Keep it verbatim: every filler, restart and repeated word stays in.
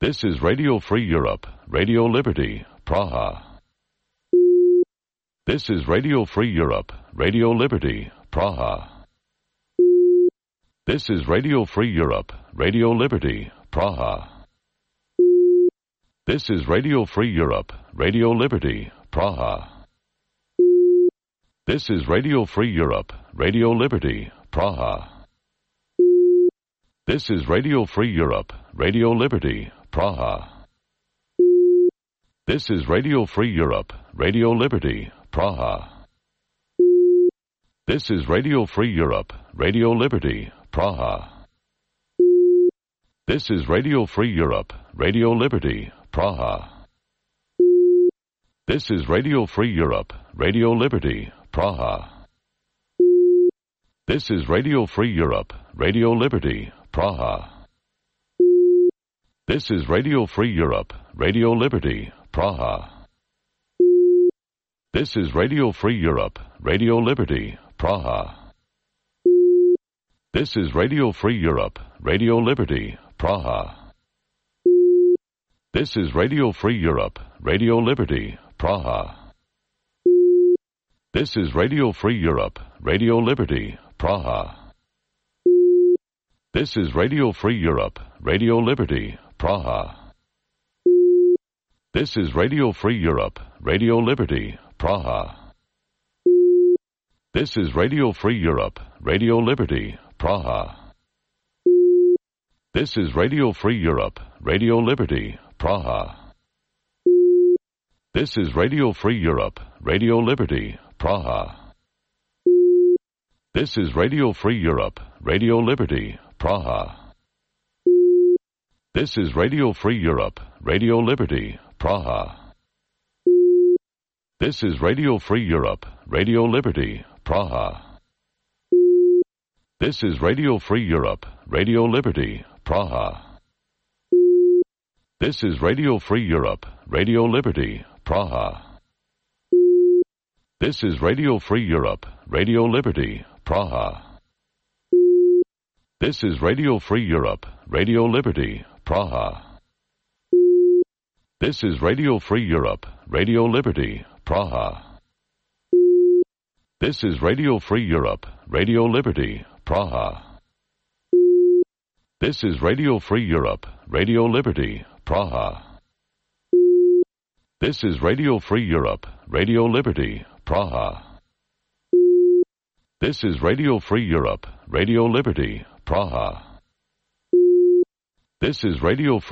This is Radio Free Europe, Radio Liberty, Praha. This is Radio Free Europe, Radio Liberty, Praha. This is Radio Free Europe, Radio Liberty, Praha. This is Radio Free Europe, Radio Liberty, Praha. This is Radio Free Europe, Radio Liberty, Praha. This is Radio Free Europe, Radio Liberty, Praha. This is Radio Free Europe, Radio Liberty, Praha. This is Radio Free Europe, Radio Liberty, Praha. This is Radio Free Europe, Radio Liberty, Praha. This is Radio Free Europe, Radio Liberty, Praha. This is Radio Free Europe, Radio Liberty, Praha. This is Radio Free Europe, Radio Liberty, Praha. This is Radio Free Europe, Radio Liberty, Praha. This is Radio Free Europe, Radio Liberty, Praha. This is Radio Free Europe, Radio Liberty, Praha. This is Radio Free Europe, Radio Liberty, Praha. This is Radio Free Europe, Radio Liberty, Praha. This is Radio Free Europe, Radio Liberty, Praha. This is Radio Free Europe, Radio Liberty, Praha. This is Radio Free Europe, Radio Liberty, Praha. This is Radio Free Europe, Radio Liberty, Praha. This is Radio Free Europe, Radio Liberty, Praha. This is Radio Free Europe, Radio Liberty, Praha. This is Radio Free Europe, Radio Liberty, Praha. This is Radio Free Europe, Radio Liberty, Praha. This is Radio Free Europe, Radio Liberty, Praha. This is Radio Free Europe, Radio Liberty, Praha. This is Radio Free Europe, Radio Liberty, Praha. This is Radio Free Europe, Radio Liberty, Praha. This is Radio Free Europe, Radio Liberty, Praha. This is Radio Free Europe, Radio Liberty, Praha. This is Radio Free Europe, Radio Liberty, Praha. This is Radio Free Europe, Radio Liberty, Praha. This is Radio Free